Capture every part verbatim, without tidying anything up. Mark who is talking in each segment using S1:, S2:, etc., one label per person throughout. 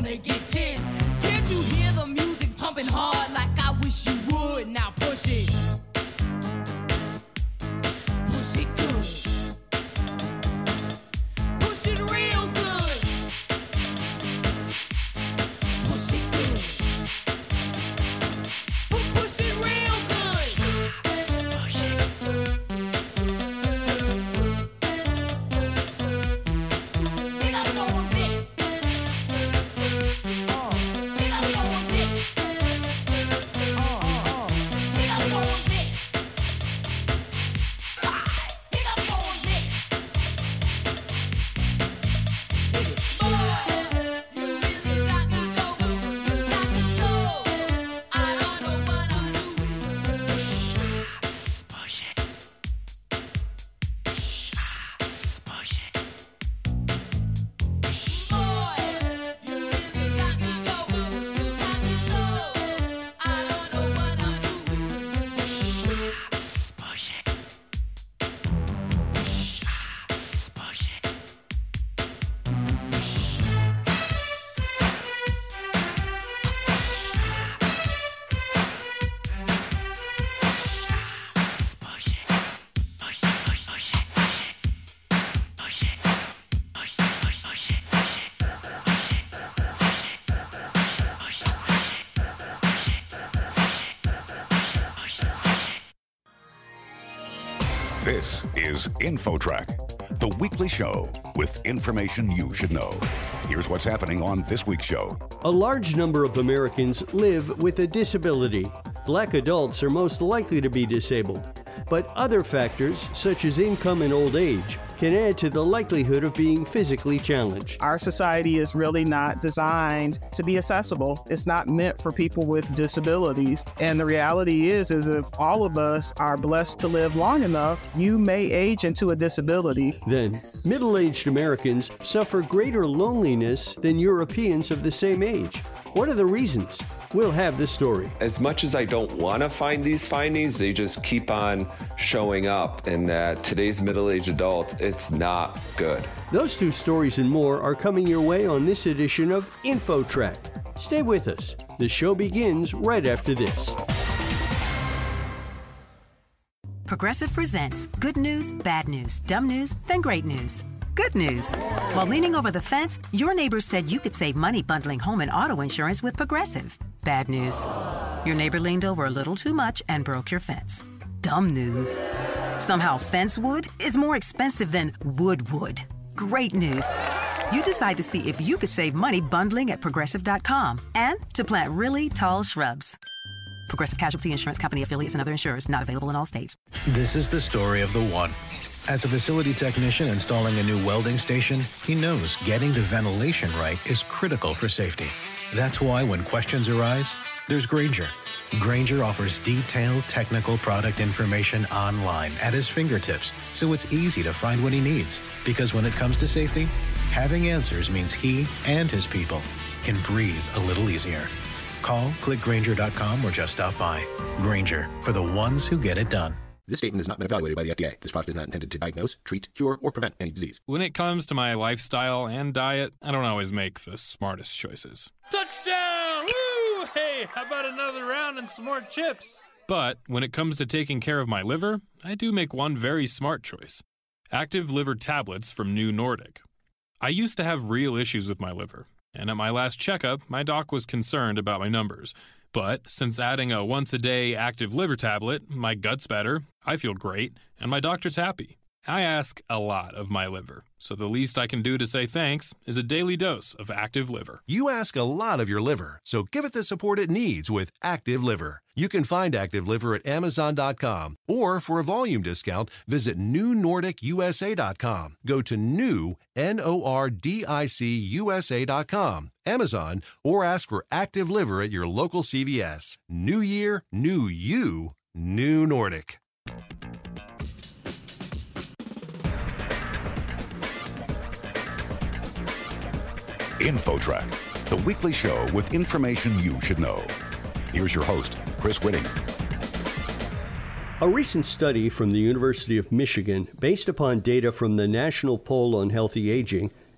S1: they get pissed. Can't you hear the music pumping hard like I wish you would? Now push it. Push it good. Push it real good. Push it good. Pu- Push it real good. Push it. Pick up more of this. Oh. Pick up more of this. Oh, oh, oh. Pick up more of this. Ah, pick up more of this. Boy, you really got me going. You got me so. I don't know what I'm doing. Push it. Push it. Boy, you really got me going. You got me so. I don't know what I'm doing. Push it. Push it.
S2: This is InfoTrack, the weekly show with information you should know. Here's what's happening on this week's show.
S3: A large number of Americans live with a disability. Black adults are most likely to be disabled, but other factors, such as income and old age, can add to the likelihood of being physically challenged.
S4: Our society is really not designed to be accessible. It's not meant for people with disabilities. And the reality is, is if all of us are blessed to live long enough, you may age into a disability.
S3: Then, middle-aged Americans suffer greater loneliness than Europeans of the same age. What are the reasons? We'll have the story.
S5: As much as I don't want to find these findings, they just keep on showing up. And that today's middle-aged adults, it's not good.
S3: Those two stories and more are coming your way on this edition of InfoTrack. Stay with us. The show begins right after this.
S6: Progressive presents good news, bad news, dumb news, then great news. Good news. While leaning over the fence, your neighbor said you could save money bundling home and auto insurance with Progressive. Bad news. Your neighbor leaned over a little too much and broke your fence. Dumb news. Somehow fence wood is more expensive than wood wood. Great news. You decide to see if you could save money bundling at Progressive dot com and to plant really tall shrubs. Progressive Casualty Insurance Company affiliates and other insurers not available in all states.
S7: This is the story of the one. As a facility technician installing a new welding station, he knows getting the ventilation right is critical for safety. That's why when questions arise, there's Grainger. Grainger offers detailed technical product information online at his fingertips, so it's easy to find what he needs. Because when it comes to safety, having answers means he and his people can breathe a little easier. Call, click Grainger dot com, or just stop by. Grainger, for the ones who get it done.
S8: This statement has not been evaluated by the F D A. This product is not intended to diagnose, treat, cure, or prevent any disease.
S9: When it comes to my lifestyle and diet, I don't always make the smartest choices.
S10: Touchdown! Woo! Hey, how about another round and some more chips?
S9: But when it comes to taking care of my liver, I do make one very smart choice. Active Liver Tablets from New Nordic. I used to have real issues with my liver, and at my last checkup, my doc was concerned about my numbers. But since adding a once-a-day Active Liver tablet, my gut's better, I feel great, and my doctor's happy. I ask a lot of my liver, so the least I can do to say thanks is a daily dose of Active Liver.
S11: You ask a lot of your liver, so give it the support it needs with Active Liver. You can find Active Liver at Amazon dot com, or for a volume discount, visit New Nordic U S A dot com. Go to new, N O R D I C U S A dot com, Amazon, or ask for Active Liver at your local C V S. New year, new you, New Nordic.
S2: InfoTrack, the weekly show with information you should know. Here's your host, Chris Whitting.
S3: A recent study from the University of Michigan, based upon data from the National Poll on Healthy Aging,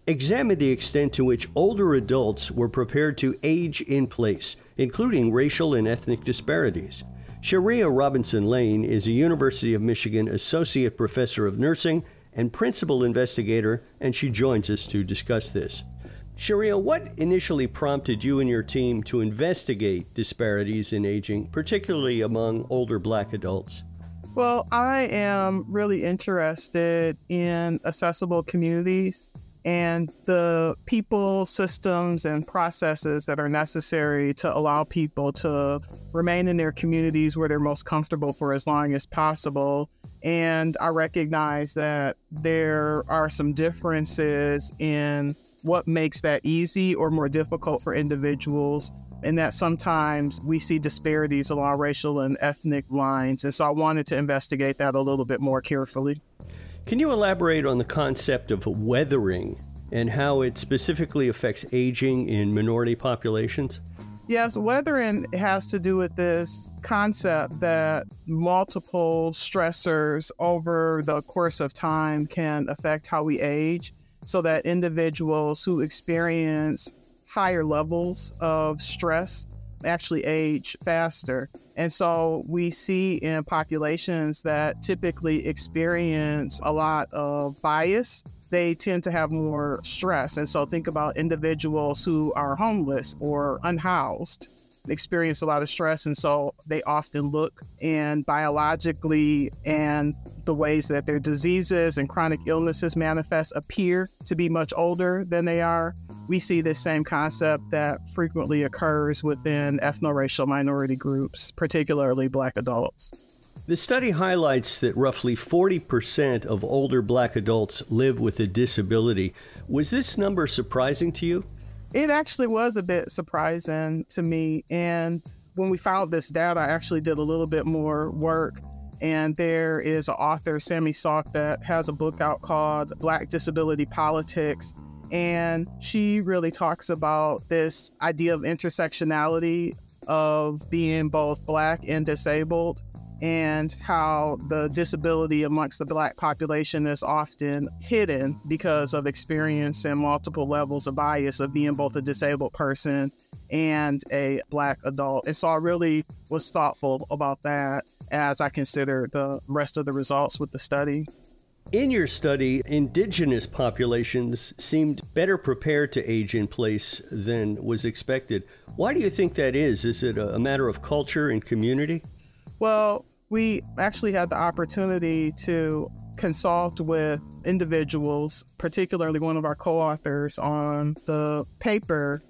S3: examined the extent to which older adults were prepared to age in place, including racial and ethnic disparities. Sharia Robinson Lane is a University of Michigan Associate Professor of Nursing and Principal Investigator, and she joins us to discuss this. Sharia, what initially prompted you and your team to investigate disparities in aging, particularly among older Black adults?
S4: Well, I am really interested in accessible communities and the people, systems, and processes that are necessary to allow people to remain in their communities where they're most comfortable for as long as possible. And I recognize that there are some differences in what makes that easy or more difficult for individuals, and that sometimes we see disparities along racial and ethnic lines. And so I wanted to investigate that a little bit more carefully.
S3: Can you elaborate on the concept of weathering and how it specifically affects aging in minority populations?
S4: Yes, weathering has to do with this concept that multiple stressors over the course of time can affect how we age, so that individuals who experience higher levels of stress actually age faster. And so we see in populations that typically experience a lot of bias, they tend to have more stress. And so think about individuals who are homeless or unhoused, experience a lot of stress. And so they often look, and biologically and the ways that their diseases and chronic illnesses manifest appear to be much older than they are. We see this same concept that frequently occurs within ethno-racial minority groups, particularly Black adults.
S3: The study highlights that roughly forty percent of older Black adults live with a disability. Was this number surprising to you?
S4: It actually was a bit surprising to me. And when we found this data, I actually did a little bit more work. And there is an author, Sami Salk, that has a book out called Black Disability Politics. And she really talks about this idea of intersectionality of being both Black and disabled, and how the disability amongst the Black population is often hidden because of experiencing multiple levels of bias of being both a disabled person and a Black adult. And so I really was thoughtful about that as I considered the rest of the results with the study.
S3: In your study, indigenous populations seemed better prepared to age in place than was expected. Why do you think that is? Is it a matter of culture and community?
S4: Well, we actually had the opportunity to consult with individuals, particularly one of our co-authors on the paper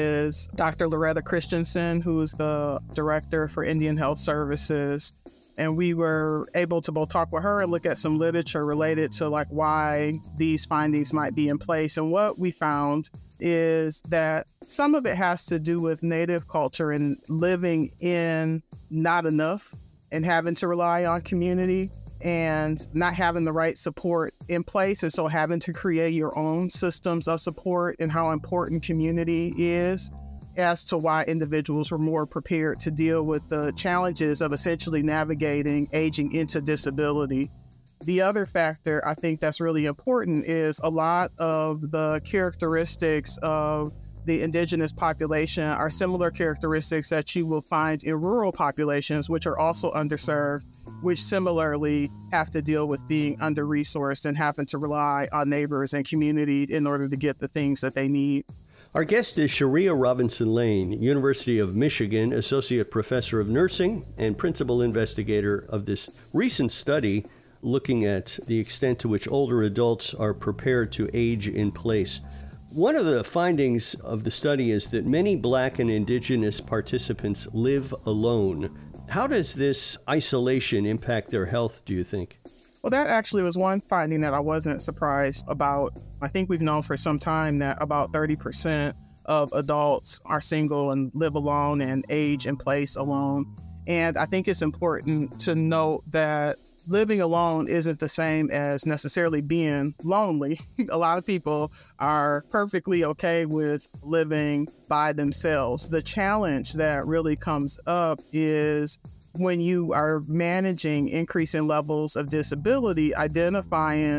S4: is Doctor Loretta Christensen, who is the director for Indian Health Services. And we were able to both talk with her and look at some literature related to like why these findings might be in place. And what we found is that some of it has to do with Native culture and living in not enough and having to rely on community and not having the right support in place. And so having to create your own systems of support, and how important community is as to why individuals were more prepared to deal with the challenges of essentially navigating aging into disability. The other factor I think that's really important is a lot of the characteristics of the indigenous population are similar characteristics that you will find in rural populations, which are also underserved, which similarly have to deal with being under-resourced and having to rely on neighbors and community in order to get the things that they need.
S3: Our guest is Sharia Robinson Lane, University of Michigan Associate Professor of Nursing and Principal Investigator of this recent study looking at the extent to which older adults are prepared to age in place. One of the findings of the study is that many Black and Indigenous participants live alone. How does this isolation impact their health, do you think?
S4: Well, that actually was one finding that I wasn't surprised about. I think we've known for some time that about thirty percent of adults are single and live alone and age in place alone. And I think it's important to note that living alone isn't the same as necessarily being lonely. A lot of people are perfectly okay with living by themselves. The challenge that really comes up is when you are managing increasing levels of disability, identifying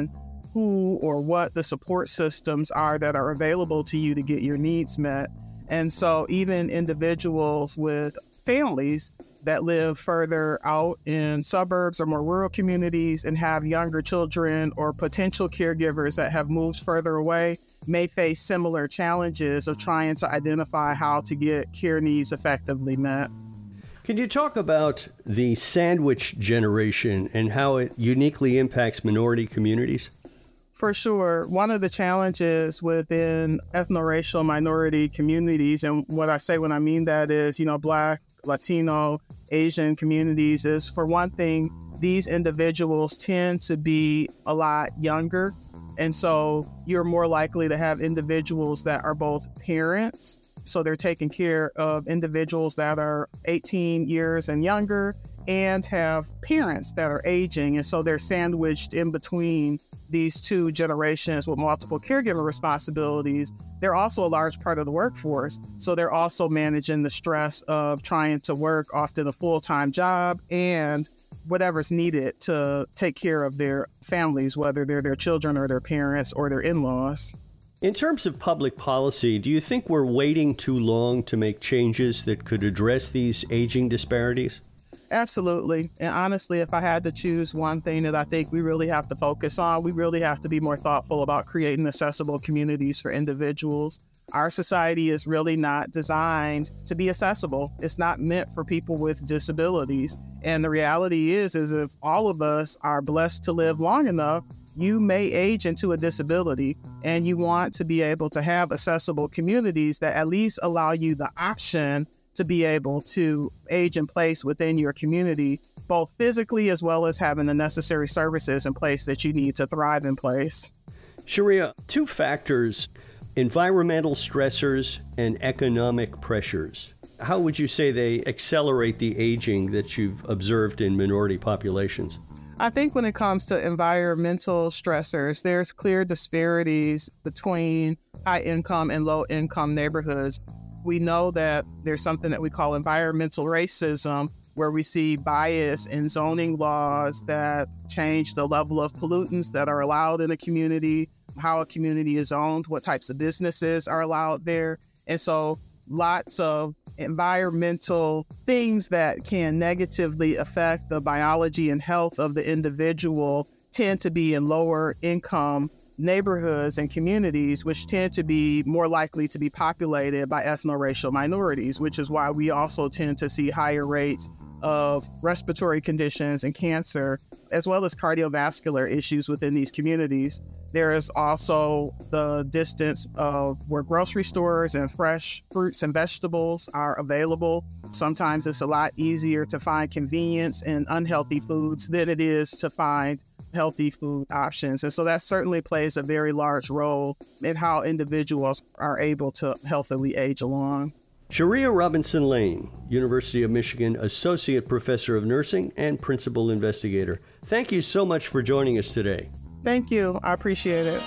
S4: who or what the support systems are that are available to you to get your needs met. And so even individuals with families that live further out in suburbs or more rural communities and have younger children or potential caregivers that have moved further away may face similar challenges of trying to identify how to get care needs effectively met.
S3: Can you talk about the sandwich generation and how it uniquely impacts minority communities?
S4: For sure. One of the challenges within ethno-racial minority communities, and what I say when I mean that is, you know, Black, Latino, Asian communities, is for one thing, these individuals tend to be a lot younger. And so you're more likely to have individuals that are both parents. So they're taking care of individuals that are eighteen years and younger and have parents that are aging. And so they're sandwiched in between these two generations with multiple caregiver responsibilities. They're also a large part of the workforce. So they're also managing the stress of trying to work often a full-time job and whatever's needed to take care of their families, whether they're their children or their parents or their in-laws.
S3: In terms of public policy, do you think we're waiting too long to make changes that could address these aging disparities?
S4: Absolutely. And honestly, if I had to choose one thing that I think we really have to focus on, we really have to be more thoughtful about creating accessible communities for individuals. Our society is really not designed to be accessible. It's not meant for people with disabilities. And the reality is, is if all of us are blessed to live long enough, you may age into a disability, and you want to be able to have accessible communities that at least allow you the option to be able to age in place within your community, both physically as well as having the necessary services in place that you need to thrive in place.
S3: Sharia, two factors, environmental stressors and economic pressures. How would you say they accelerate the aging that you've observed in minority populations?
S4: I think when it comes to environmental stressors, there's clear disparities between high income and low income neighborhoods. We know that there's something that we call environmental racism, where we see bias in zoning laws that change the level of pollutants that are allowed in a community, how a community is owned, what types of businesses are allowed there. And so lots of environmental things that can negatively affect the biology and health of the individual tend to be in lower income neighborhoods and communities, which tend to be more likely to be populated by ethno-racial minorities, which is why we also tend to see higher rates of respiratory conditions and cancer, as well as cardiovascular issues within these communities. There is also the distance of where grocery stores and fresh fruits and vegetables are available. Sometimes it's a lot easier to find convenience in unhealthy foods than it is to find healthy food options. And so that certainly plays a very large role in how individuals are able to healthily age along.
S3: Sharia Robinson Lane, University of Michigan Associate Professor of Nursing and Principal Investigator. Thank you so much for joining us today.
S4: Thank you. I appreciate it.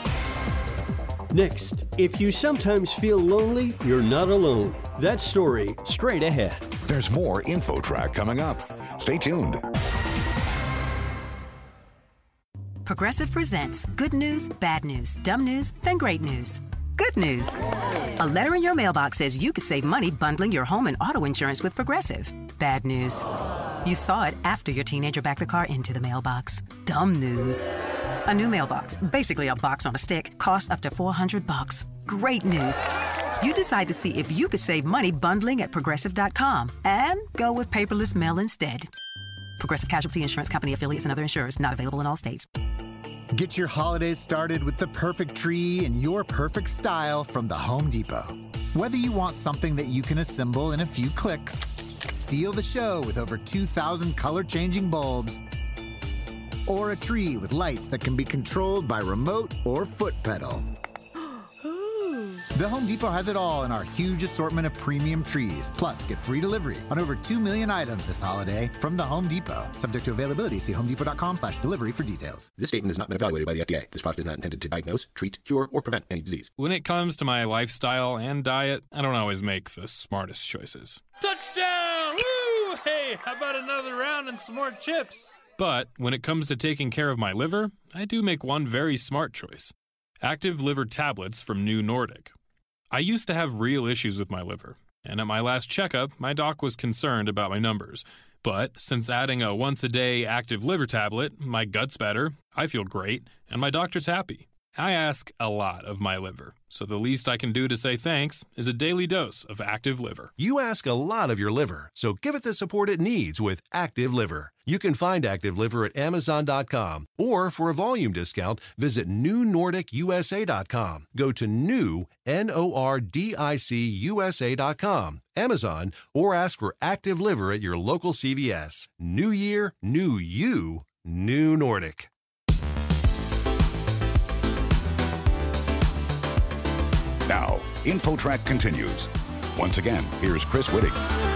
S3: Next, if you sometimes feel lonely, you're not alone. That story straight ahead.
S2: There's more InfoTrack coming up. Stay tuned.
S6: Progressive presents good news, bad news, dumb news, then great news. Good news. A letter in your mailbox says you could save money bundling your home and auto insurance with Progressive. Bad news. You saw it after your teenager backed the car into the mailbox. Dumb news. A new mailbox, basically a box on a stick, costs up to four hundred bucks. Great news. You decide to see if you could save money bundling at progressive dot com and go with paperless mail instead. Progressive Casualty Insurance Company affiliates and other insurers, not available in all states.
S12: Get your holidays started with the perfect tree in your perfect style from the Home Depot. Whether you want something that you can assemble in a few clicks, steal the show with over two thousand color-changing bulbs, or a tree with lights that can be controlled by remote or foot pedal. The Home Depot has it all in our huge assortment of premium trees. Plus, get free delivery on over two million items this holiday from the Home Depot. Subject to availability, see homedepot.com slash delivery for details.
S8: This statement has not been evaluated by the F D A. This product is not intended to diagnose, treat, cure, or prevent any disease.
S9: When it comes to my lifestyle and diet, I don't always make the smartest choices.
S10: Touchdown! Woo! Hey, how about another round and some more chips?
S9: But when it comes to taking care of my liver, I do make one very smart choice. Active Liver tablets from New Nordic. I used to have real issues with my liver, and at my last checkup, my doc was concerned about my numbers. But since adding a once-a-day Active Liver tablet, my gut's better, I feel great, and my doctor's happy. I ask a lot of my liver, so the least I can do to say thanks is a daily dose of Active Liver.
S11: You ask a lot of your liver, so give it the support it needs with Active Liver. You can find Active Liver at Amazon dot com, or for a volume discount, visit New Nordic U S A dot com. Go to new, N O R D I C U S A dot com, Amazon, or ask for Active Liver at your local C V S. New year, new you, New Nordic.
S2: Now, InfoTrack continues. Once again, here's Chris Whitting.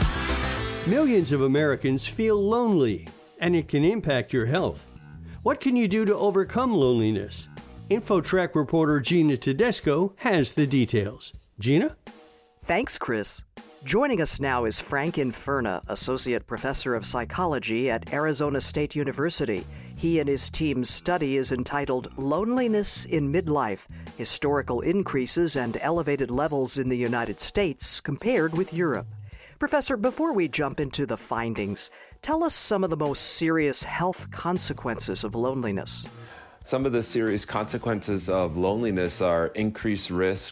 S3: Millions of Americans feel lonely, and it can impact your health. What can you do to overcome loneliness? InfoTrack reporter Gina Tedesco has the details. Gina?
S13: Thanks, Chris. Joining us now is Frank Inferna, Associate Professor of Psychology at Arizona State University. He and his team's study is entitled Loneliness in Midlife, Historical Increases and Elevated Levels in the United States Compared with Europe. Professor, before we jump into the findings, tell us some of the most serious health consequences of loneliness.
S5: Some of the serious consequences of loneliness are increased risk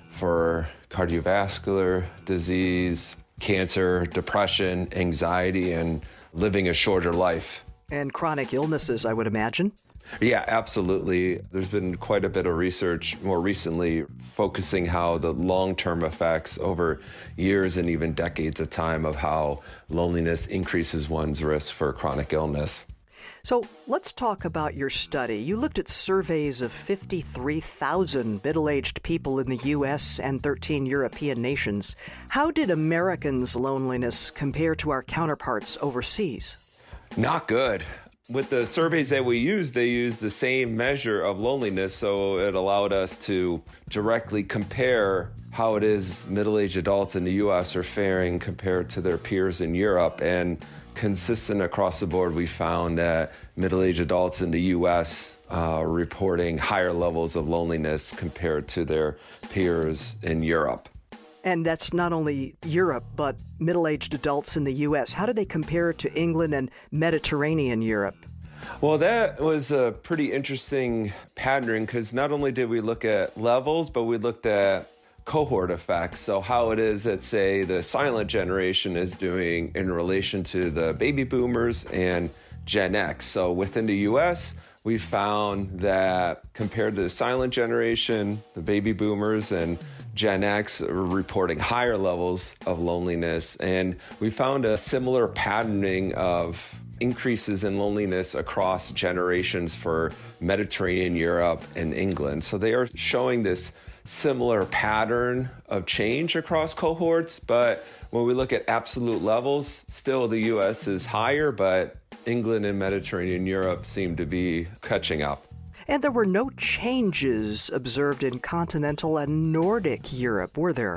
S5: for cardiovascular disease, cancer, depression, anxiety, and living a shorter life.
S13: And chronic illnesses, I would imagine.
S5: Yeah, absolutely. There's been quite a bit of research more recently focusing how the long-term effects over years and even decades of time of how loneliness increases one's risk for chronic illness.
S13: So let's talk about your study. You looked at surveys of fifty-three thousand middle-aged people in the U S and thirteen European nations. How did Americans' loneliness compare to our counterparts overseas?
S5: Not good. With the surveys that we used, they used the same measure of loneliness, so it allowed us to directly compare how it is middle-aged adults in the U S are faring compared to their peers in Europe. And consistent across the board, we found that middle-aged adults in the U S uh, are reporting higher levels of loneliness compared to their peers in Europe.
S13: And that's not only Europe, but middle-aged adults in the U S. How do they compare to England and Mediterranean Europe?
S5: Well, that was a pretty interesting pattern because not only did we look at levels, but we looked at cohort effects. So how it is that, say, the silent generation is doing in relation to the baby boomers and Gen X. So within the U S, we found that compared to the silent generation, the baby boomers and Gen X are reporting higher levels of loneliness. And we found a similar patterning of increases in loneliness across generations for Mediterranean Europe and England. So they are showing this similar pattern of change across cohorts. But when we look at absolute levels, still the U S is higher, but England and Mediterranean Europe seem to be catching up.
S13: And there were no changes observed in continental and Nordic Europe, were there?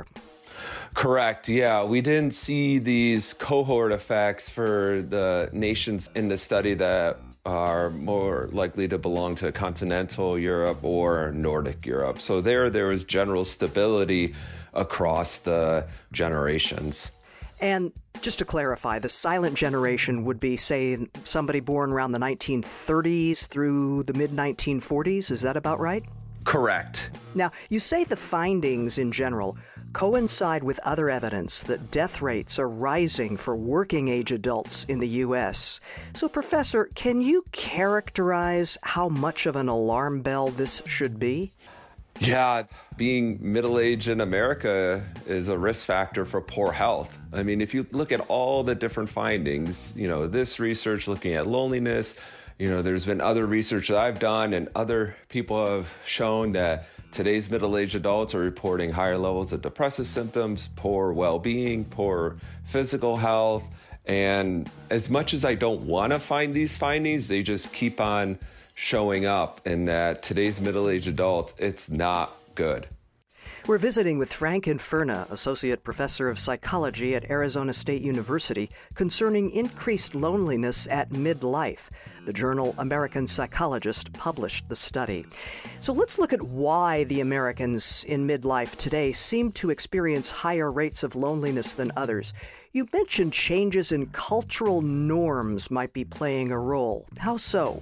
S5: Correct. Yeah, we didn't see these cohort effects for the nations in the study that are more likely to belong to continental Europe or Nordic Europe. So there, there was general stability across the generations.
S13: And just to clarify, the silent generation would be, say, somebody born around the nineteen thirties through the mid nineteen forties. Is that about right?
S5: Correct.
S13: Now, you say the findings in general coincide with other evidence that death rates are rising for working-age adults in the U S. So, Professor, can you characterize how much of an alarm bell this should be?
S5: Yeah, being middle-aged in America is a risk factor for poor health. I mean, if you look at all the different findings, you know, this research looking at loneliness, you know, there's been other research that I've done and other people have shown that today's middle-aged adults are reporting higher levels of depressive symptoms, poor well-being, poor physical health. And as much as I don't want to find these findings, they just keep on showing up, and that today's middle-aged adults, it's not good.
S13: We're visiting with Frank Inferna, Associate Professor of Psychology at Arizona State University, concerning increased loneliness at midlife. The journal American Psychologist published the study. So let's look at why the Americans in midlife today seem to experience higher rates of loneliness than others. You mentioned changes in cultural norms might be playing a role. How so?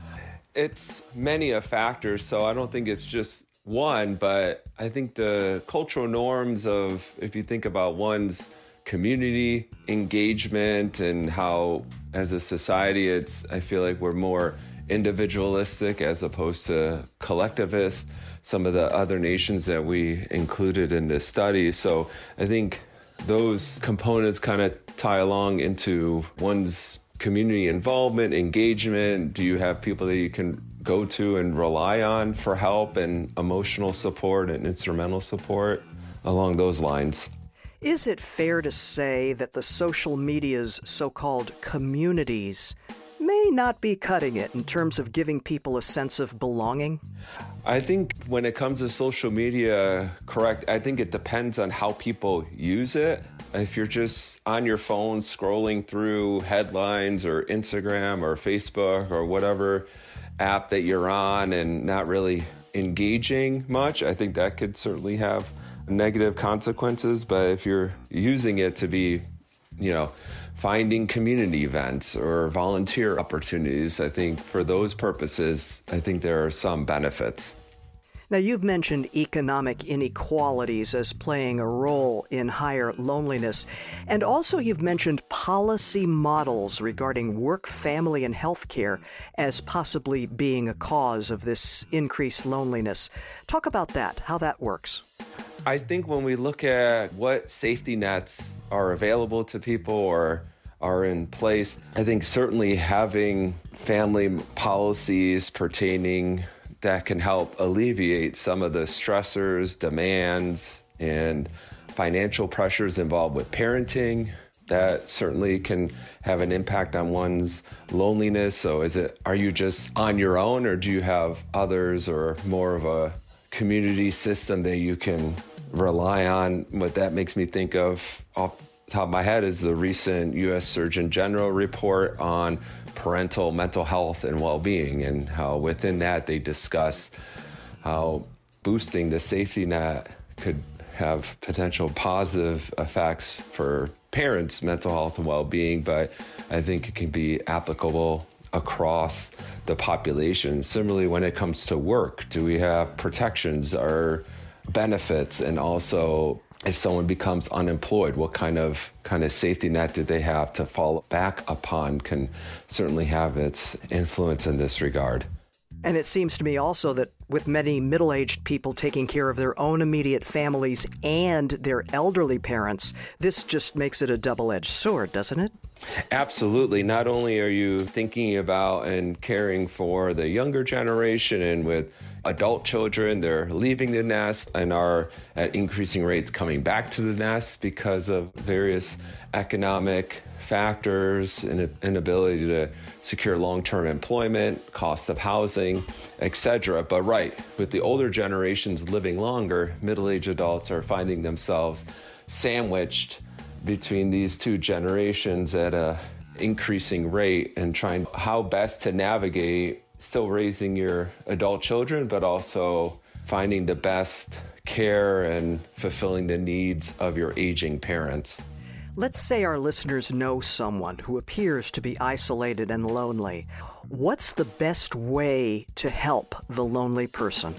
S5: It's many a factors, so I don't think it's just one, but I think the cultural norms of, if you think about one's community engagement and how as a society, it's, I feel like we're more individualistic as opposed to collectivist, some of the other nations that we included in this study. So I think those components kind of tie along into one's community involvement, engagement. Do you have people that you can go to and rely on for help and emotional support and instrumental support along those lines?
S13: Is it fair to say that the social media's so-called communities may not be cutting it in terms of giving people a sense of belonging?
S5: I think when it comes to social media, correct, I think it depends on how people use it. If you're just on your phone scrolling through headlines or Instagram or Facebook or whatever app that you're on and not really engaging much, I think that could certainly have negative consequences. But if you're using it to be, you know, finding community events or volunteer opportunities, I think for those purposes, I think there are some benefits.
S13: Now, you've mentioned economic inequalities as playing a role in higher loneliness. And also you've mentioned policy models regarding work, family, and health care as possibly being a cause of this increased loneliness. Talk about that, how that works.
S5: I think when we look at what safety nets are available to people or are in place, I think certainly having family policies pertaining that can help alleviate some of the stressors, demands, and financial pressures involved with parenting, that certainly can have an impact on one's loneliness. So is it, are you just on your own, or do you have others or more of a community system that you can rely on? What that makes me think of off the top of my head is the recent U S Surgeon General report on parental mental health and well-being, and how within that they discuss how boosting the safety net could have potential positive effects for parents' mental health and well-being, but I think it can be applicable across the population. Similarly, when it comes to work, do we have protections or benefits? And also, if someone becomes unemployed, what kind of kind of safety net do they have to fall back upon can certainly have its influence in this regard.
S13: And it seems to me also that with many middle-aged people taking care of their own immediate families and their elderly parents, this just makes it a double-edged sword, doesn't it?
S5: Absolutely. Not only are you thinking about and caring for the younger generation, and with adult children, they're leaving the nest and are at increasing rates coming back to the nest because of various economic factors and inability to secure long-term employment, cost of housing, et cetera. But right, with the older generations living longer, middle-aged adults are finding themselves sandwiched between these two generations at a increasing rate, and trying how best to navigate still raising your adult children, but also finding the best care and fulfilling the needs of your aging parents.
S13: Let's say our listeners know someone who appears to be isolated and lonely. What's the best way to help the lonely person?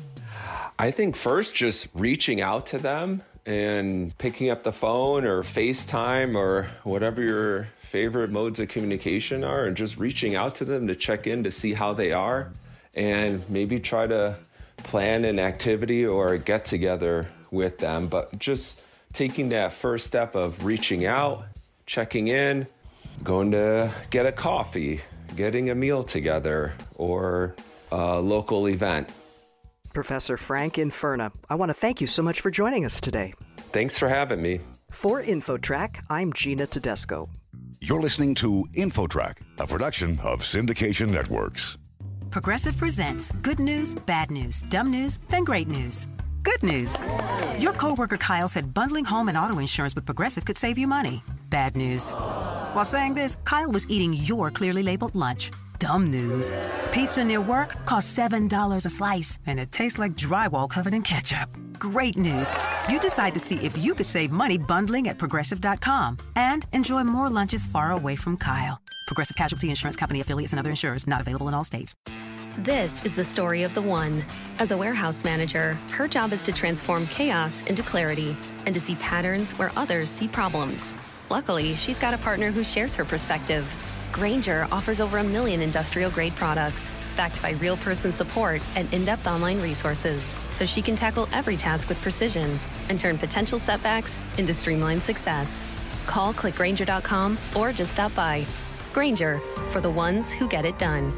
S5: I think first just reaching out to them and picking up the phone or FaceTime or whatever your favorite modes of communication are, and just reaching out to them to check in to see how they are, and maybe try to plan an activity or a get together with them. But just taking that first step of reaching out, checking in, going to get a coffee, getting a meal together, or a local event.
S13: Professor Frank Inferna, I want to thank you so much for joining us today.
S5: Thanks for having me.
S13: For InfoTrack, I'm Gina Tedesco.
S2: You're listening to InfoTrack, a production of Syndication Networks.
S6: Progressive presents good news, bad news, dumb news, then great news. Good news. Your coworker Kyle said bundling home and auto insurance with Progressive could save you money. Bad news. While saying this, Kyle was eating your clearly labeled lunch. Dumb news. Pizza near work costs seven dollars a slice, and it tastes like drywall covered in ketchup. Great news. You decide to see if you could save money bundling at Progressive dot com and enjoy more lunches far away from Kyle. Progressive Casualty Insurance Company affiliates and other insurers not available in all states.
S14: This is the story of the one. As a warehouse manager, her job is to transform chaos into clarity and to see patterns where others see problems. Luckily, she's got a partner who shares her perspective. Grainger offers over a million industrial-grade products, backed by real-person support and in-depth online resources, so she can tackle every task with precision and turn potential setbacks into streamlined success. Call click grainger dot com or just stop by. Grainger, for the ones who get it done.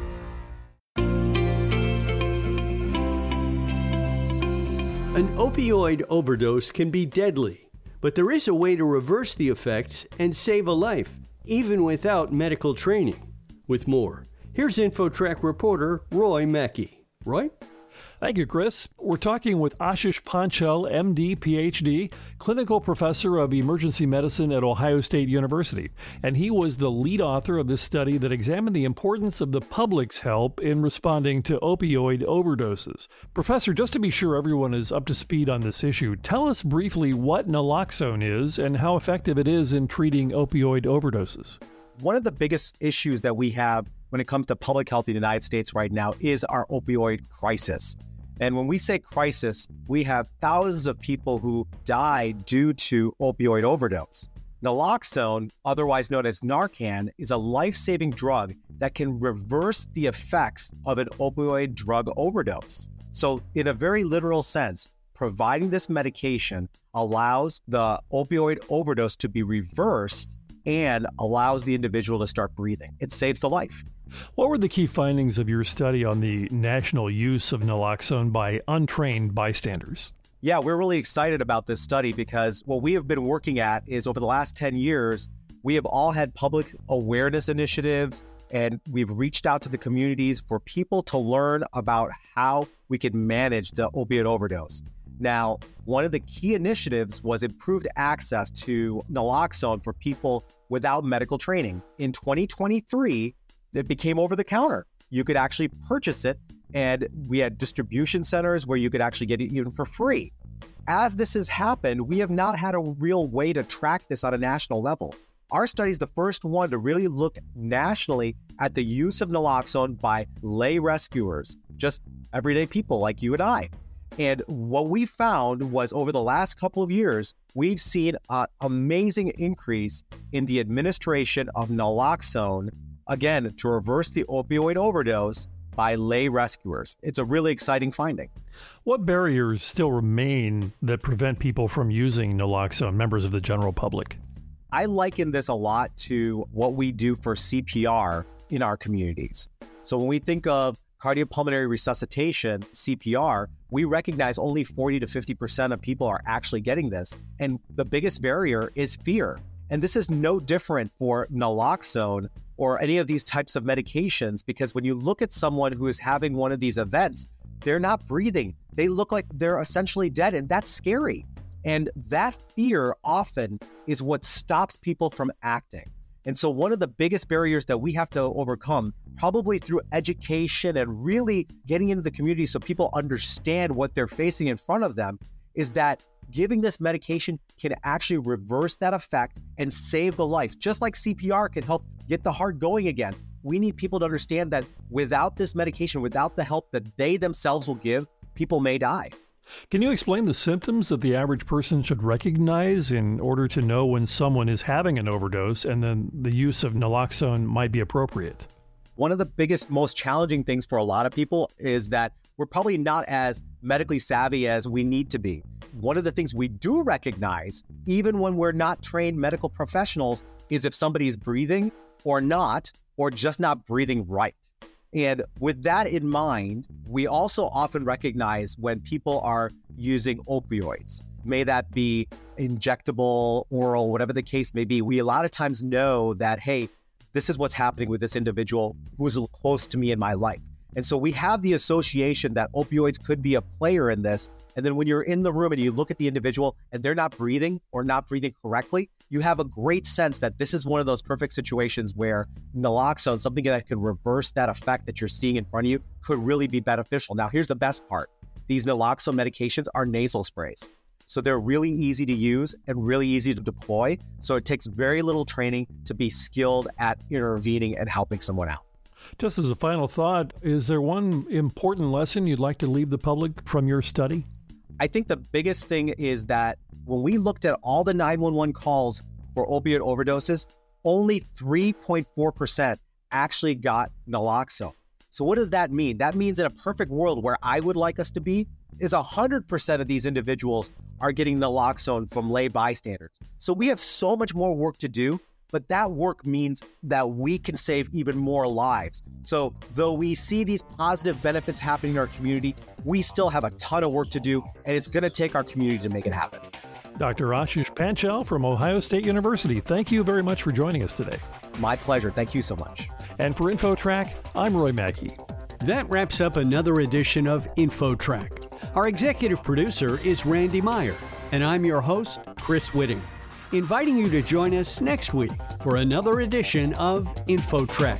S3: An opioid overdose can be deadly, but there is a way to reverse the effects and save a life, even without medical training. With more, here's InfoTrack reporter Roy Mackey. Roy?
S15: Thank you, Chris. We're talking with Ashish Panchal, M D, P H D, clinical professor of emergency medicine at Ohio State University. And he was the lead author of this study that examined the importance of the public's help in responding to opioid overdoses. Professor, just to be sure everyone is up to speed on this issue, tell us briefly what naloxone is and how effective it is in treating opioid overdoses.
S16: One of the biggest issues that we have when it comes to public health in the United States right now is our opioid crisis. And when we say crisis, we have thousands of people who die due to opioid overdose. Naloxone, otherwise known as Narcan, is a life-saving drug that can reverse the effects of an opioid drug overdose. So in a very literal sense, providing this medication allows the opioid overdose to be reversed and allows the individual to start breathing. It saves the life.
S15: What were the key findings of your study on the national use of naloxone by untrained bystanders?
S16: Yeah, we're really excited about this study because what we have been working at is over the last ten years, we have all had public awareness initiatives and we've reached out to the communities for people to learn about how we can manage the opioid overdose. Now, one of the key initiatives was improved access to naloxone for people without medical training. In twenty twenty-three, it became over the counter. You could actually purchase it, and we had distribution centers where you could actually get it even for free. As this has happened, we have not had a real way to track this on a national level. Our study is the first one to really look nationally at the use of naloxone by lay rescuers, just everyday people like you and I. And what we found was over the last couple of years, we've seen an amazing increase in the administration of naloxone, again, to reverse the opioid overdose by lay rescuers. It's a really exciting finding.
S15: What barriers still remain that prevent people from using naloxone, members of the general public?
S16: I liken this a lot to what we do for C P R in our communities. So when we think of cardiopulmonary resuscitation, C P R, we recognize only forty to fifty percent of people are actually getting this. And the biggest barrier is fear. And this is no different for naloxone or any of these types of medications, because when you look at someone who is having one of these events, they're not breathing. They look like they're essentially dead, and that's scary. And that fear often is what stops people from acting. And so one of the biggest barriers that we have to overcome, probably through education and really getting into the community so people understand what they're facing in front of them, is that giving this medication can actually reverse that effect and save the life. Just like C P R can help get the heart going again. We need people to understand that without this medication, without the help that they themselves will give, people may die.
S15: Can you explain the symptoms that the average person should recognize in order to know when someone is having an overdose and then the use of naloxone might be appropriate?
S16: One of the biggest, most challenging things for a lot of people is that we're probably not as medically savvy as we need to be. One of the things we do recognize, even when we're not trained medical professionals, is if somebody is breathing or not, or just not breathing right. And with that in mind, we also often recognize when people are using opioids. May that be injectable, oral, whatever the case may be. We a lot of times know that, hey, this is what's happening with this individual who is close to me in my life. And so we have the association that opioids could be a player in this. And then when you're in the room and you look at the individual and they're not breathing or not breathing correctly, you have a great sense that this is one of those perfect situations where naloxone, something that could reverse that effect that you're seeing in front of you, could really be beneficial. Now, here's the best part. These naloxone medications are nasal sprays. So they're really easy to use and really easy to deploy. So it takes very little training to be skilled at intervening and helping someone out.
S15: Just as a final thought, is there one important lesson you'd like to leave the public from your study?
S16: I think the biggest thing is that when we looked at all the nine one one calls for opioid overdoses, only three point four percent actually got naloxone. So what does that mean? That means in a perfect world where I would like us to be is one hundred percent of these individuals are getting naloxone from lay bystanders. So we have so much more work to do, but that work means that we can save even more lives. So though we see these positive benefits happening in our community, we still have a ton of work to do, and it's going to take our community to make it happen.
S15: Doctor Ashish Panchal from Ohio State University, thank you very much for joining us today.
S16: My pleasure. Thank you so much.
S15: And for InfoTrack, I'm Roy Mackey.
S3: That wraps up another edition of InfoTrack. Our executive producer is Randy Meyer, and I'm your host, Chris Whitting, inviting you to join us next week for another edition of InfoTrack.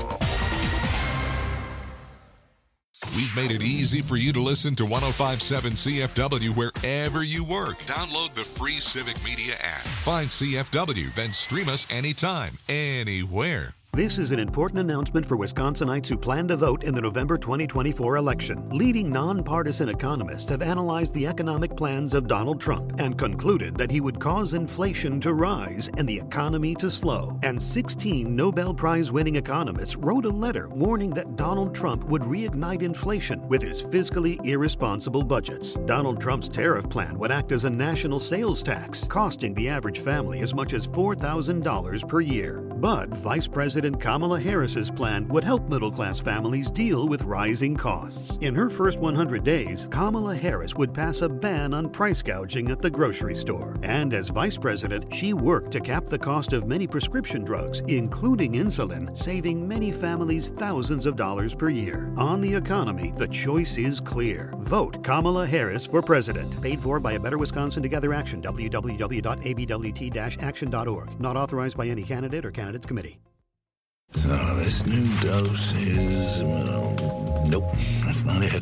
S17: We've made it easy for you to listen to one oh five point seven C F W wherever you work. Download the free Civic Media app. Find C F W, then stream us anytime, anywhere.
S18: This is an important announcement for Wisconsinites who plan to vote in the November twenty twenty-four election. Leading nonpartisan economists have analyzed the economic plans of Donald Trump and concluded that he would cause inflation to rise and the economy to slow. And sixteen Nobel Prize-winning economists wrote a letter warning that Donald Trump would reignite inflation with his fiscally irresponsible budgets. Donald Trump's tariff plan would act as a national sales tax, costing the average family as much as four thousand dollars per year. But Vice President Kamala Harris's plan would help middle-class families deal with rising costs. In her first one hundred days, Kamala Harris would pass a ban on price gouging at the grocery store. And as vice president, she worked to cap the cost of many prescription drugs, including insulin, saving many families thousands of dollars per year. On the economy, the choice is clear. Vote Kamala Harris for president. Paid for by A Better Wisconsin Together Action, w w w dot a b w t dash action dot org. Not authorized by any candidate or candidates committee.
S19: So this new dose is, well, nope, that's not it.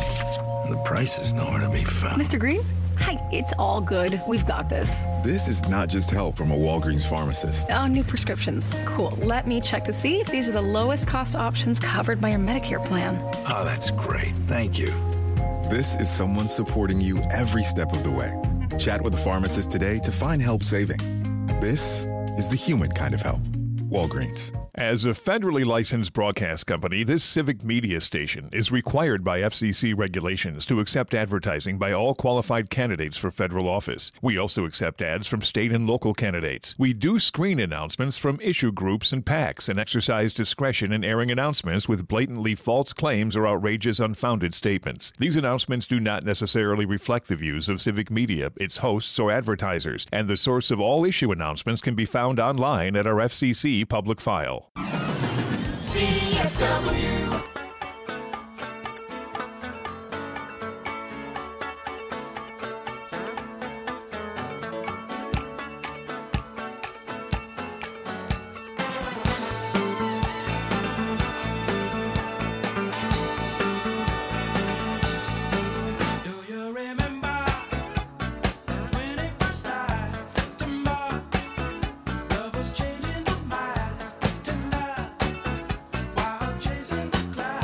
S19: The price is nowhere to be found.
S20: Mister Green? Hi, it's all good. We've got this.
S21: This is not just help from a Walgreens pharmacist.
S20: Oh, new prescriptions. Cool. Let me check to see if these are the lowest cost options covered by your Medicare plan.
S19: Oh, that's great. Thank you.
S21: This is someone supporting you every step of the way. Chat with a pharmacist today to find help saving. This is the human kind of help. Walgreens.
S22: As a federally licensed broadcast company, this civic media station is required by F C C regulations to accept advertising by all qualified candidates for federal office. We also accept ads from state and local candidates. We do screen announcements from issue groups and PACs and exercise discretion in airing announcements with blatantly false claims or outrageous unfounded statements. These announcements do not necessarily reflect the views of civic media, its hosts, or advertisers, and the source of all issue announcements can be found online at our F C C public file.
S1: C F W. Chasing the clouds.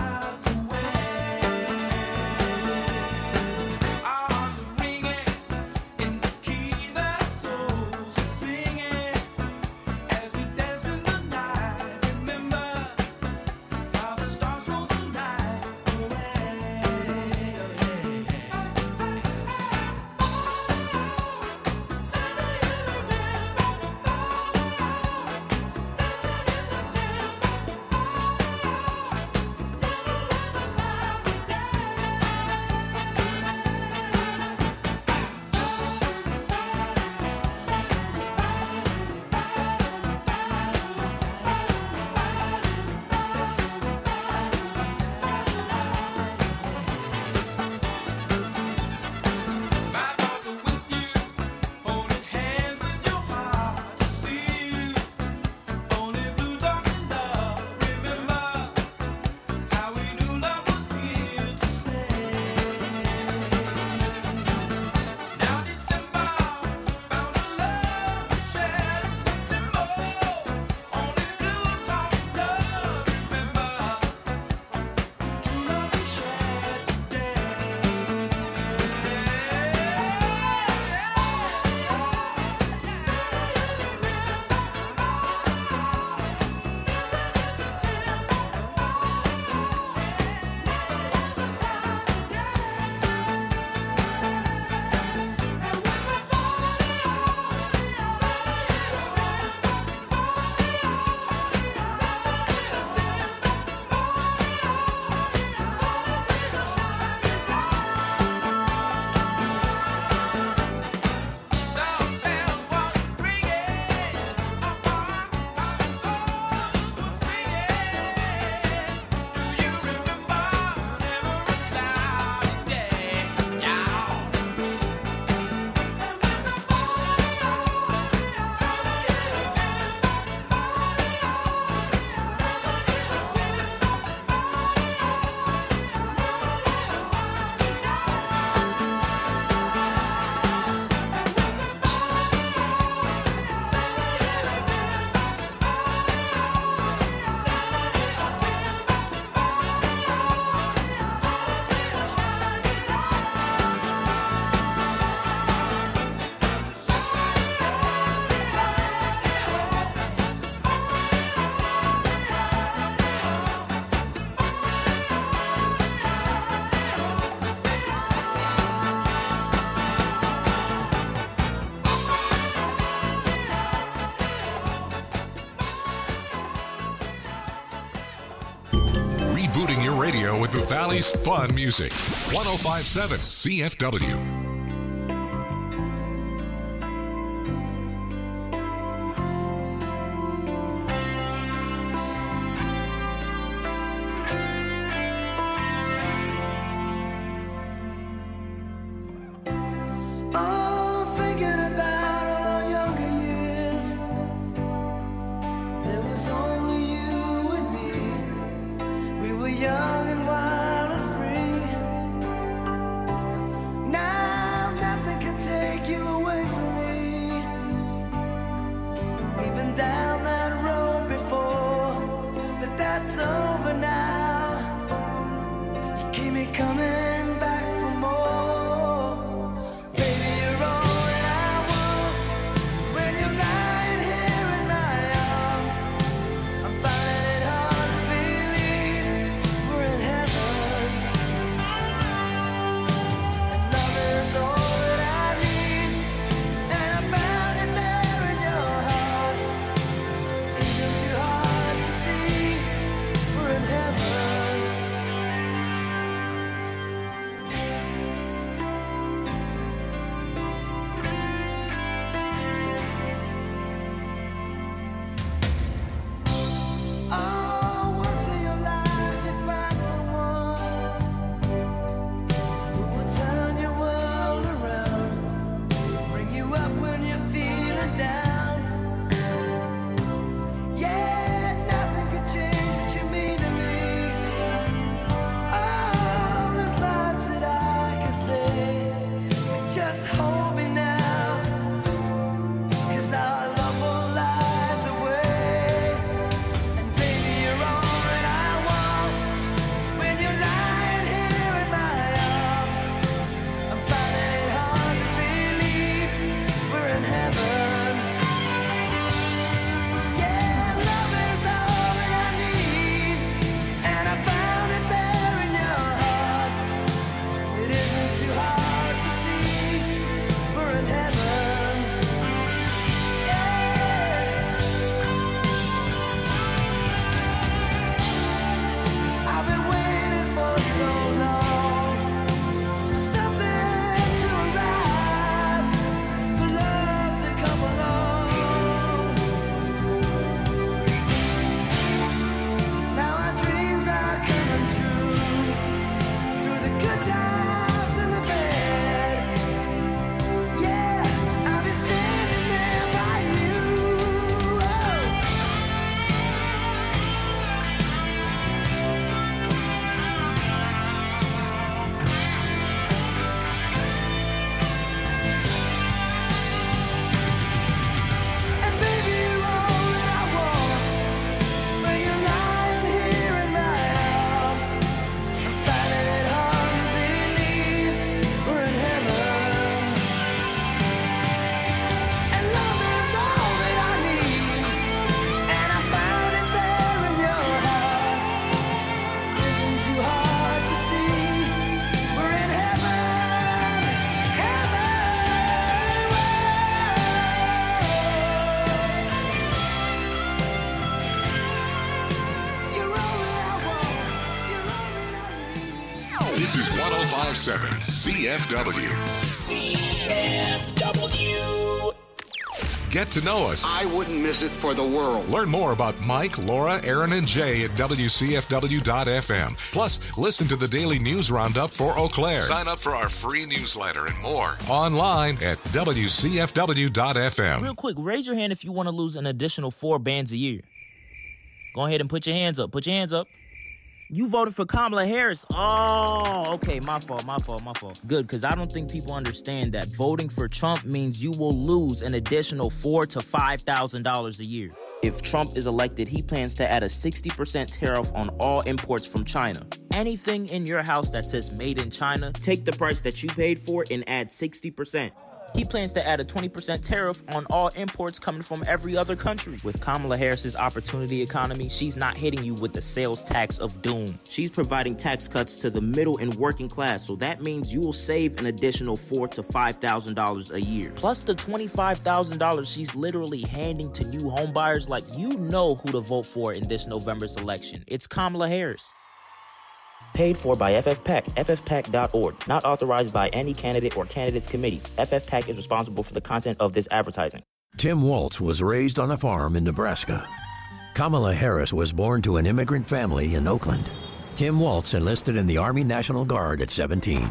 S17: Flooding your radio with the Valley's fun music. one oh five point seven C F W.
S1: Oh, thinking about all our younger years. There was only you and me. We were young and wild and free. Now nothing can take you away from me. We've been down that road before, but that's over now. You keep me coming back for more. Baby, you're all that I want. When you're lying here in my arms, I'm finding it hard to believe we're in heaven. And love is all that I need, and I found it there in your heart. Isn't too hard to see we're in heaven. Oh, once in your life you find someone who will turn your world around, bring you up when you're feeling down. Yeah, nothing could change what you mean to me. Oh, there's lots that I can say, but just hold me now, 'cause our love will light the way. And baby, you're all that I want. When you're lying here in my arms, I'm finding it hard to believe we're in heaven. Yeah, love is all that I need, and I found it there in your heart. It isn't too hard to see we're in heaven. I've been waiting for so long for something to arrive, for love to come along. Now our dreams are coming true, through the good times and the bad. Yeah, I'll be standing there by you. Oh. And baby, you're all that I want. When you're lying here in my arms, I'm finding it hard to believe we're in heaven. And love is all that I need, and I found it there in your heart. Isn't too hard to see we're in heaven, heaven. You're all that I want. You're all that I need.
S17: This is one oh five point seven C F W.
S1: C F W.
S17: Get to know us.
S4: I wouldn't miss it for the world.
S17: Learn more about Mike, Laura, Aaron, and Jay at W C F W dot F M. Plus, listen to the daily news roundup for Eau Claire. Sign up for our free newsletter and more online at W C F W dot F M.
S7: Real quick, raise your hand if you want to lose an additional four bands a year. Go ahead and put your hands up. Put your hands up. You voted for Kamala Harris. Oh, okay. My fault, my fault, my fault. Good, because I don't think people understand that voting for Trump means you will lose an additional four thousand to five thousand dollars a year. If Trump is elected, he plans to add a sixty percent tariff on all imports from China. Anything in your house that says made in China, take the price that you paid for and add sixty percent. He plans to add a twenty percent tariff on all imports coming from every other country. With Kamala Harris's opportunity economy, she's not hitting you with the sales tax of doom. She's providing tax cuts to the middle and working class, so that means you will save an additional four thousand to five thousand dollars a year. Plus the twenty-five thousand dollars she's literally handing to new homebuyers. Like, you know who to vote for in this November's election. It's Kamala Harris. Paid for by F F PAC, F F PAC dot org. Not authorized by any candidate or candidates committee. F F PAC is responsible for the content of this advertising.
S8: Tim Waltz was raised on a farm in Nebraska. Kamala Harris was born to an immigrant family in Oakland. Tim Waltz enlisted in the Army National Guard at seventeen.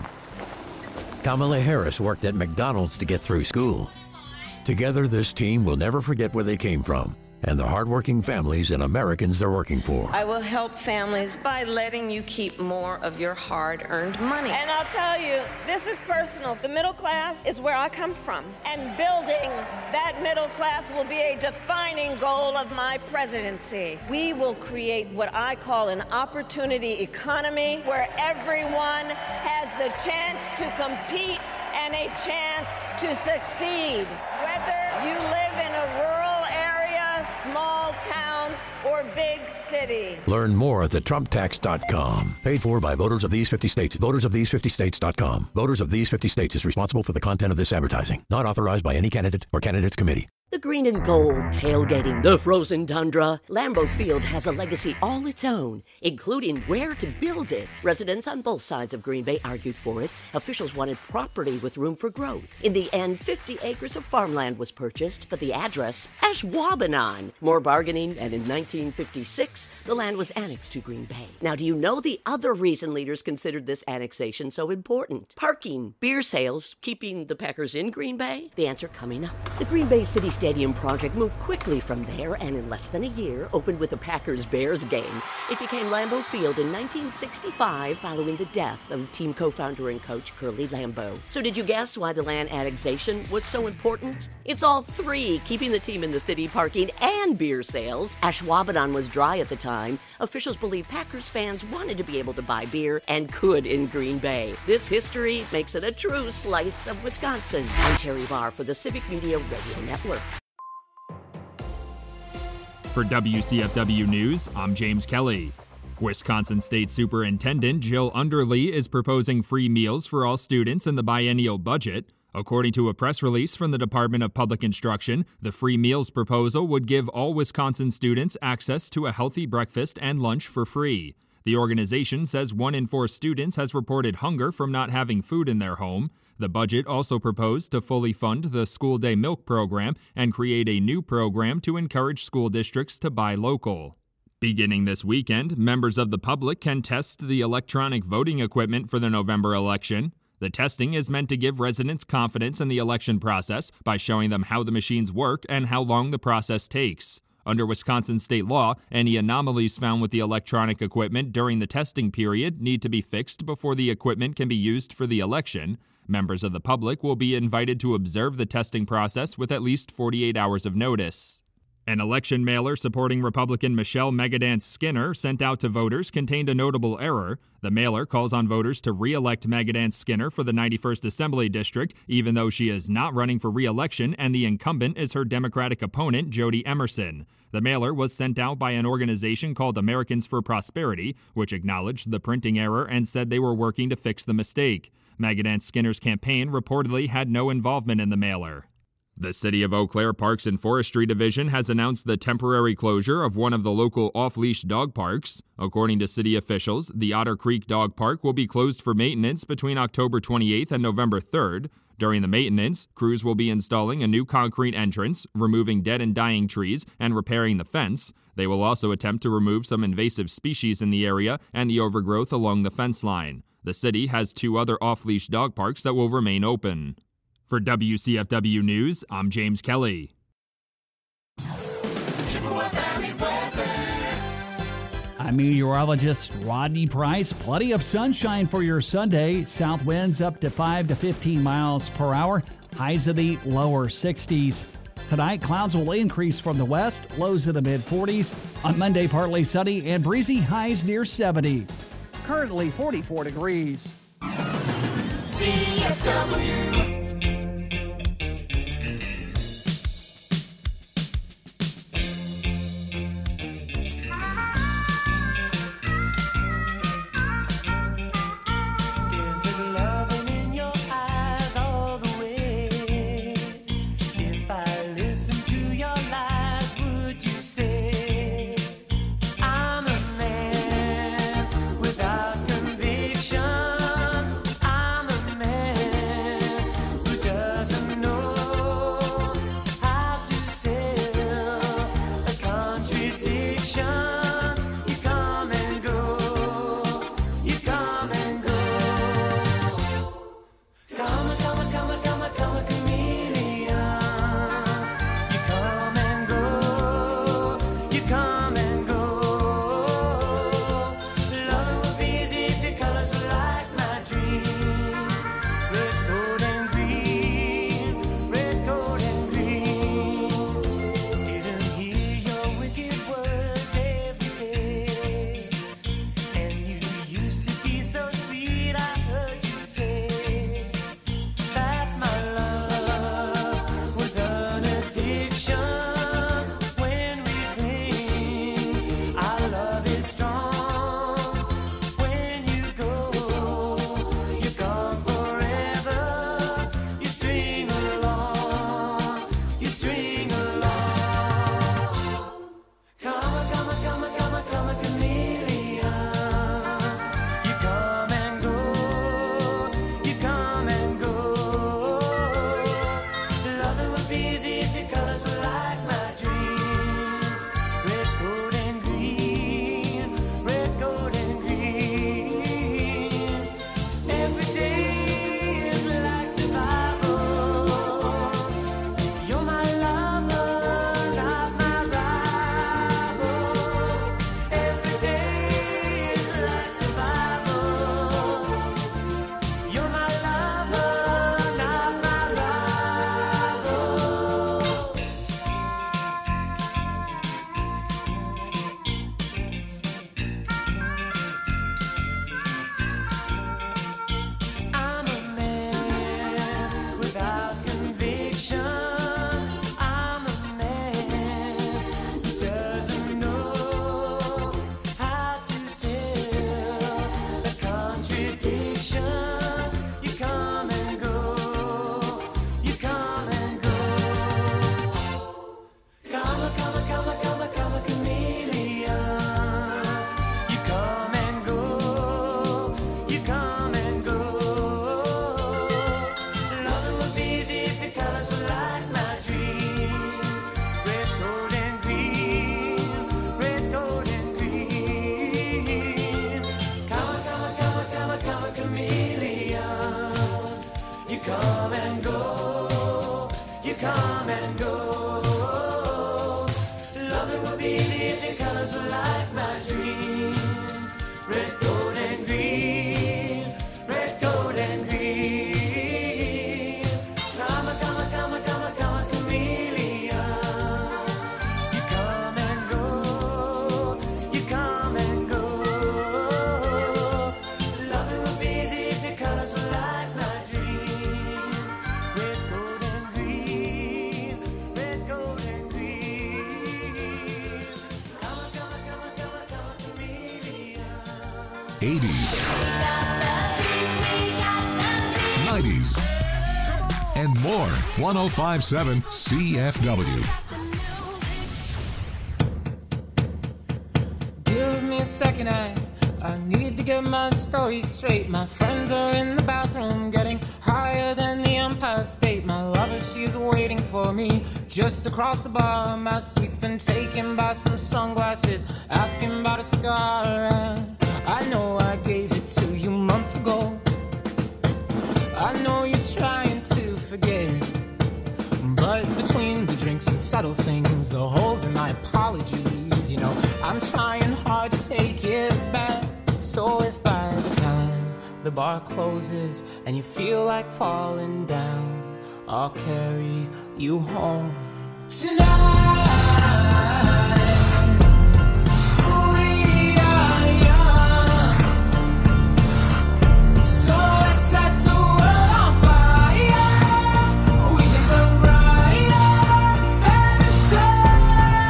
S8: Kamala Harris worked at McDonald's to get through school. Together, this team will never forget where they came from and the hardworking families and Americans they're working for.
S12: I will help families by letting you keep more of your hard-earned money. And I'll tell you, this is personal. The middle class is where I come from, and building that middle class will be a defining goal of my presidency. We will create what I call an opportunity economy where everyone has the chance to compete and a chance to succeed. Whether you live in a rural area, small town, or big city.
S8: Learn more at the trump tax dot com. Paid for by voters of these fifty states. voters of these fifty states dot com. Voters of these fifty states is responsible for the content of this advertising. Not authorized by any candidate or candidates committee.
S23: The green and gold, tailgating, the frozen tundra. Lambeau Field has a legacy all its own, including where to build it. Residents on both sides of Green Bay argued for it. Officials wanted property with room for growth. In the end, fifty acres of farmland was purchased, but the address, Ashwaubenon. More bargaining, and in nineteen fifty-six, the land was annexed to Green Bay. Now, do you know the other reason leaders considered this annexation so important? Parking, beer sales, keeping the Packers in Green Bay? The answer coming up. The Green Bay City Stadium project moved quickly from there, and in less than a year, opened with the Packers-Bears game. It became Lambeau Field in nineteen sixty-five, following the death of team co-founder and coach Curly Lambeau. So did you guess why the land annexation was so important? It's all three, keeping the team in the city, parking, and beer sales. Ashwaubenon was dry at the time. Officials believe Packers fans wanted to be able to buy beer, and could in Green Bay. This history makes it a true slice of Wisconsin. I'm Terry Barr for the Civic Media Radio Network.
S24: For W C F W News, I'm James Kelly. Wisconsin State Superintendent Jill Underly is proposing free meals for all students in the biennial budget. According to a press release from the Department of Public Instruction, the free meals proposal would give all Wisconsin students access to a healthy breakfast and lunch for free. The organization says one in four students has reported hunger from not having food in their home. The budget also proposed to fully fund the school day milk program and create a new program to encourage school districts to buy local. Beginning this weekend, members of the public can test the electronic voting equipment for the November election. The testing is meant to give residents confidence in the election process by showing them how the machines work and how long the process takes. Under Wisconsin state law, any anomalies found with the electronic equipment during the testing period need to be fixed before the equipment can be used for the election. Members of the public will be invited to observe the testing process with at least forty-eight hours of notice. An election mailer supporting Republican Michelle Megadance Skinner sent out to voters contained a notable error. The mailer calls on voters to re-elect Megadance Skinner for the ninety-first Assembly District, even though she is not running for re-election and the incumbent is her Democratic opponent, Jody Emerson. The mailer was sent out by an organization called Americans for Prosperity, which acknowledged the printing error and said they were working to fix the mistake. Megadance Skinner's campaign reportedly had no involvement in the mailer. The City of Eau Claire Parks and Forestry Division has announced the temporary closure of one of the local off-leash dog parks. According to city officials, the Otter Creek Dog Park will be closed for maintenance between October twenty-eighth and November third. During the maintenance, crews will be installing a new concrete entrance, removing dead and dying trees, and repairing the fence. They will also attempt to remove some invasive species in the area and the overgrowth along the fence line. The city has two other off-leash dog parks that will remain open. For W C F W News, I'm James Kelly.
S25: I'm meteorologist Rodney Price. Plenty of sunshine for your Sunday. South winds up to five to fifteen miles per hour. Highs in the lower sixties. Tonight, clouds will increase from the west. Lows in the mid forties. On Monday, partly sunny and breezy. Highs near seventy. Currently forty-four degrees.
S1: C F W. come and go. Loving would be easy if your colors were like my dream. Red, gold, and green. Red, gold, and green. Didn't hear your wicked words every day. And you used to be so sweet, I heard you say that my love was an addiction. When we cling, our love is strong. When you go, you're gone forever. You string along, you string along. Come, come, come, come, come, chameleon. You come and go, you come and go. Loving would be easy if your colors were like my dream. Red, gold, and green. Red, gold, and green. Every day is like survival. You're my lover, not my rival. Every day is like survival. You're my lover, not my rival. I'm a man without conviction. I'm a man who doesn't know how to sell the contradiction. You come and go, you come and go. Come, come, come, come, come, chameleon. You come and go, you come and go. Loving would be easy if your colors were like my dream. Red, gold, and green. Red, gold, and green. Come, come, come, come, come, chameleon. You come and go, you come and go. Loving would be easy if your colors were like my dream. Red, gold, and green. Red, gold, and green. Come, come, come, come, come, chameleon. You come and go, you come and go. Loving would be easy if your colors were like my dream. Red, gold, and green. Red, gold, and green. Come, come, come, come, come, chameleon.
S17: eighties, nineties, and more. one oh five point seven C F W.
S5: Give me a second, I, I need to get my story straight. My friends are in the bathroom getting higher than the Empire State. My lover, she's waiting for me just across the bar. My seat's been taken by some sunglasses, asking about a scar. And I know I gave it to you months ago. I know you're trying to forget, but between the drinks and subtle things, the holes in my apologies, you know, I'm trying hard to take it back. So if by the time the bar closes and you feel like falling down, I'll carry you home tonight. We are young, so let's set the world on fire. We can burn brighter than the sun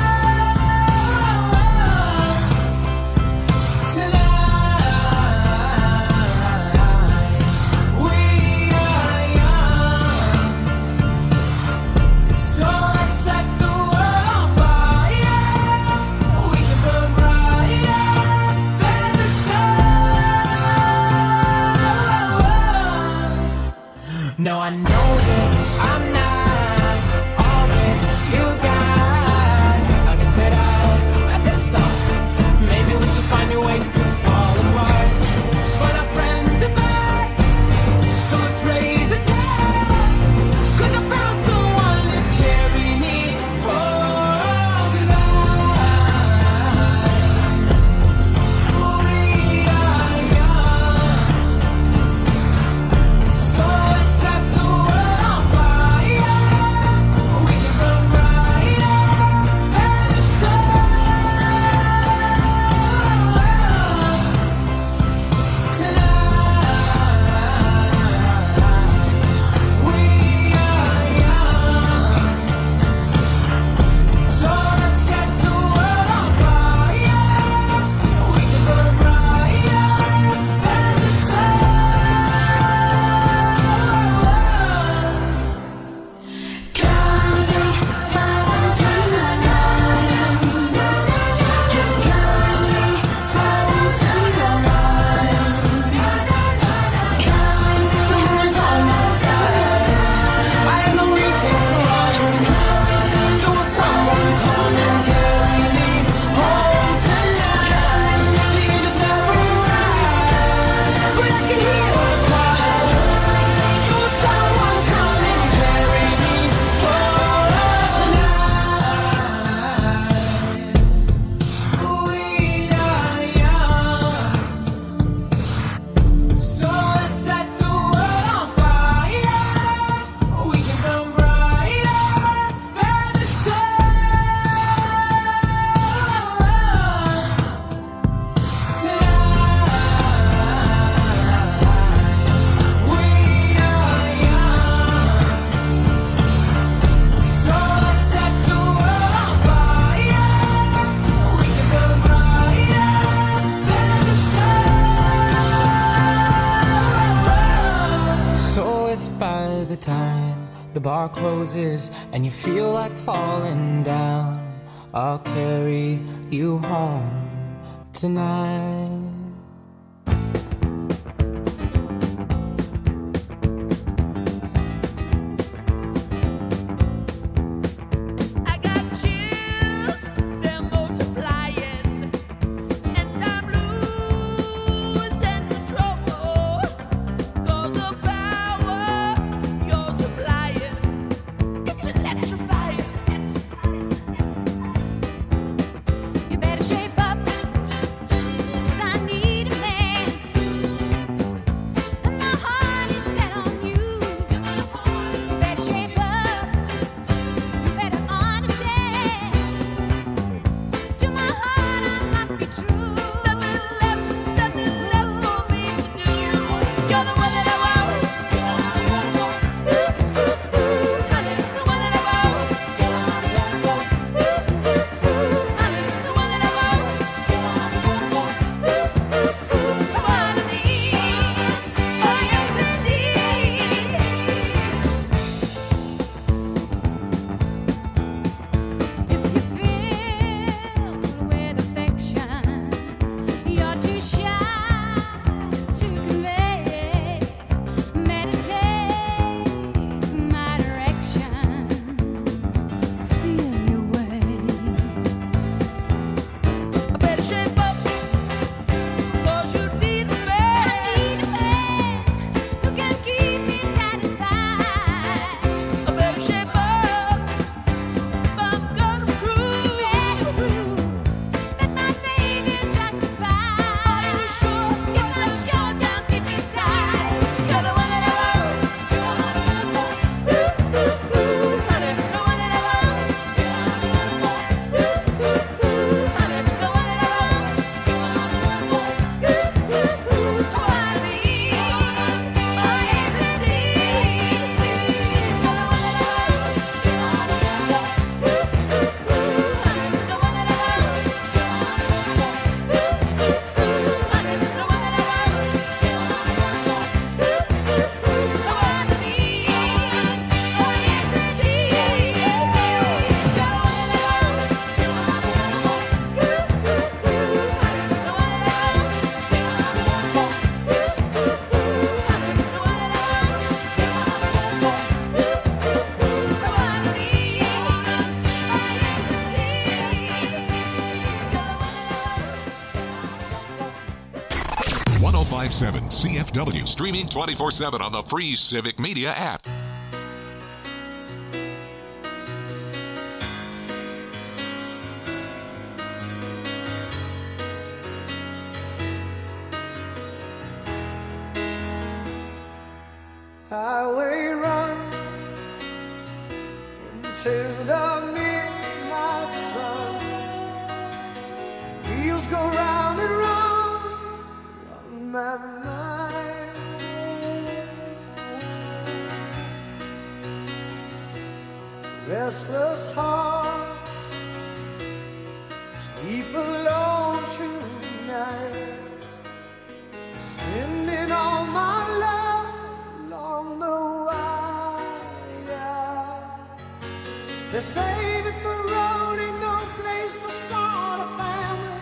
S5: tonight. We are young, so let's set the world on fire. the bar closes and you feel like falling down, I'll carry you home tonight.
S17: one oh five point seven C F W, streaming twenty-four seven on the free Civic Media app.
S1: Highway run into the midnight sun. Wheels go round and round on my mind. Restless hearts sleep alone tonight, sending all my love along the wire. They say that the road ain't no place to start a family.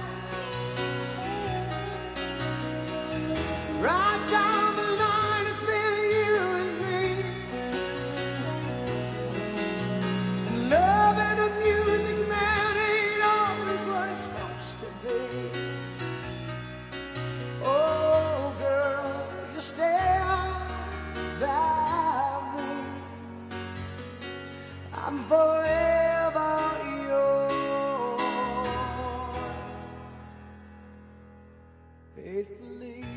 S1: Right down the line, it's been you and me. And love and the music, man, ain't always what it's supposed to be. Oh, girl, you stay by me. I'm forever yours, faithfully.